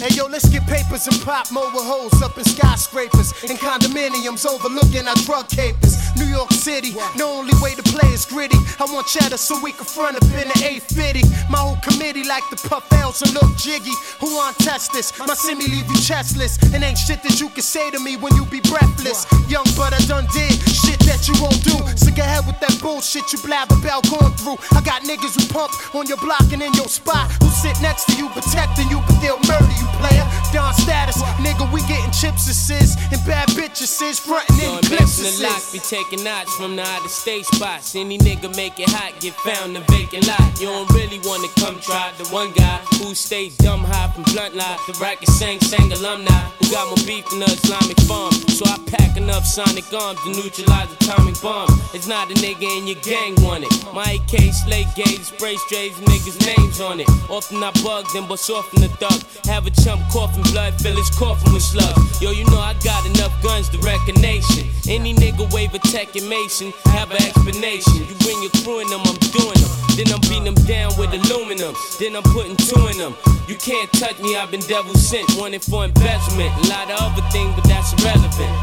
Hey yo, let's get papers and pop mobile hoes up in skyscrapers and condominiums overlooking our drug capers. New York City, the only way to play is gritty. I want cheddar so we can front up in the 850. My whole committee like to puff L's and look jiggy. Who want test this? My semi leave you chestless. And ain't shit that you can say to me when you be breathless. Young but I done did shit that you won't do. Sick ahead with that bullshit you blab about going through. I got niggas who pump on your block and in your spot, who sit next to you protecting you but they'll murder you, player. Don status, nigga, we getting chips assists and bad bitches sis frontin' in clips assists. Be taking knots from the out of state spots. Any nigga make it hot, get found in vacant lot. You don't really wanna come try the one guy who stays dumb high from blunt lie. The racket sang alumni who got more beef than the Islamic bomb. So I pack enough sonic arms to neutralize atomic bombs. It's not a nigga in your gang want it. My AK slate gauge, spray strays, niggas names on it. Often I bug them, but often the thug. Have a chump coughing blood, fill his coffin with slugs. Yo, you know I got enough guns to wreck a nation. Any nigga wave a tech and mason, have an explanation. You bring your crew in them, I'm doing them. Then I'm beating them down with aluminum. Then I'm putting two in them. You can't touch me, I've been devil sent. Wanted for embezzlement. A lot of other things, but that's irrelevant.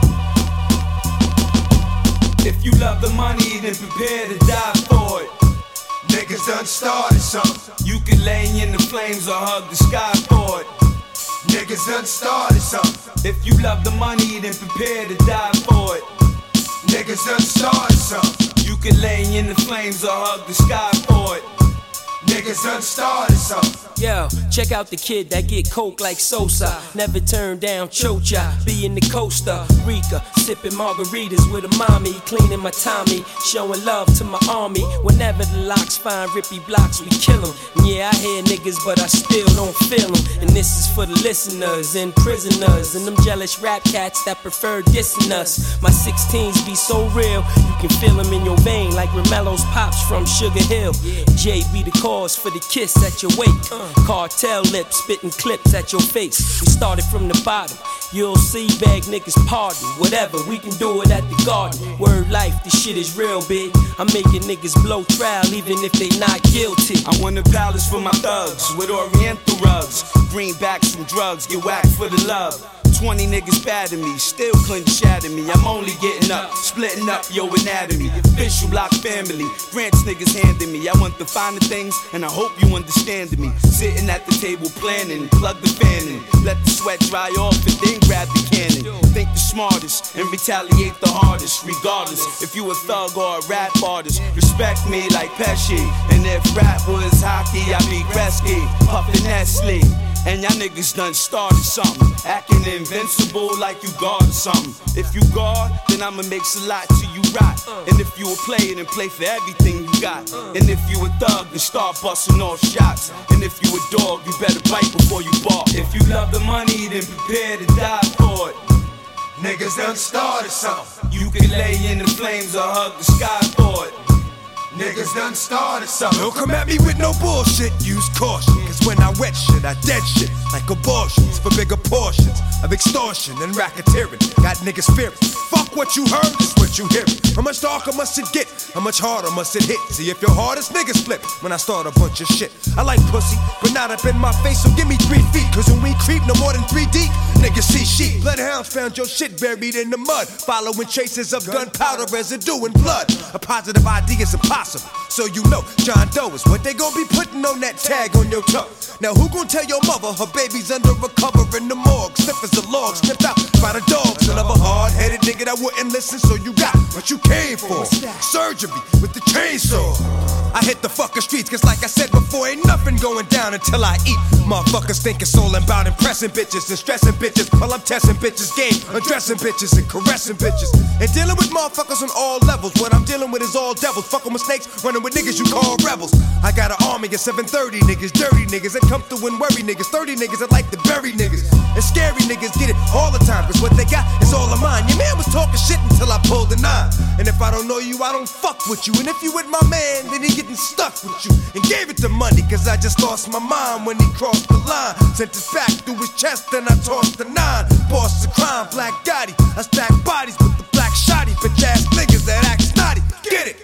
If you love the money, then prepare to die for it. Niggas done started something. You can lay in the flames or hug the sky for it. Niggas done started something. If you love the money, then prepare to die for it. Niggas done started something. You can lay in the flames or hug the sky for it. Niggas done started something. Yo, check out the kid that get coke like Sosa. Never turn down Chocha, be in the Costa Rica, sipping margaritas with a mommy, cleaning my Tommy, showing love to my army. Whenever the locks find rippy blocks, we kill them. Yeah, I hear niggas, but I still don't feel them. And this is for the listeners and prisoners and them jealous rap cats that prefer dissing us. My 16s be so real, you can feel them in your vein like Romelo's pops from Sugar Hill. J be the cause for the kiss at your wake. Cartel lips, spitting clips at your face. We started from the bottom. You'll see, beg niggas pardon. Whatever, we can do it at the garden. Word life, this shit is real big. I'm making niggas blow trial even if they not guilty. I want a palace for my thugs with oriental rugs. Greenbacks from drugs, get whacked for the love. 20 niggas bad at me, still couldn't shatter me. I'm only getting up, splitting up your anatomy. Official block family, grants niggas handing me. I want the finer things, and I hope you understand me. Sitting at the table planning, plug the fan in. Let the sweat dry off and then grab the cannon. Think the smartest and retaliate the hardest. Regardless, if you a thug or a rap artist, respect me like Pesci. And if rap was hockey, I'd be Gretzky, puffin' Nestle. And y'all niggas done started something, acting invincible like you guard or something. If you guard, then I'ma make a lot till you rot. And if you a player, then play for everything you got. And if you a thug, then start busting off shots. And if you a dog, you better bite before you bark. If you love the money, then prepare to die for it. Niggas done started something. You can lay in the flames or hug the sky for it. Niggas done started something. Don't come at me with no bullshit, use caution. Cause when I wet shit, I dead shit like abortions for bigger portions of extortion and racketeering. Got niggas fearing. Fuck what you heard, is what you hearing. How much darker must it get? How much harder must it hit? See if your hardest niggas flip when I start a bunch of shit. I like pussy, but not up in my face, so give me 3 feet. Cause when we creep no more than 3 deep, niggas see sheep. Bloodhounds found your shit buried in the mud, following traces of gunpowder residue and blood. A positive idea is impossible. So you know, John Doe is what they gon' be putting on that tag on your toe. Now who gon' tell your mother her baby's under a cover in the morgue? Sniff as a log, sniffed out by the dogs. Son of a hard-headed nigga that wouldn't listen, so you got what you came for. Surgery with the chainsaw. I hit the fucking streets, cause like I said before, ain't nothing going down until I eat. Motherfuckers think it's all about impressing bitches and stressing bitches while I'm testing bitches' game, undressing bitches and caressing bitches. And dealing with motherfuckers on all levels. What I'm dealing with is all devils. Fucking with snakes, running with niggas you call rebels. I got an army of 730 niggas, dirty niggas that come through and worry niggas, 30 niggas that like to bury niggas. And scary niggas get it all the time, cause what they got is all of mine. Your man was talking shit until I pulled the 9. And if I don't know you, I don't fuck with you. And if you with my man, then he getting stuck with you. And gave it to money, cause I just lost my mind when he crossed the line. Sent his back through his chest, then I tossed the 9. Boss of crime, Black Gotti. I stack bodies with the black shotty. Bitch ass niggas that act snotty. Get it?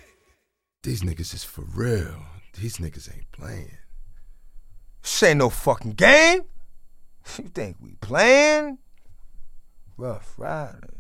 These niggas is for real. These niggas ain't playing. This ain't no fucking game. You think we playing? Rough Rider.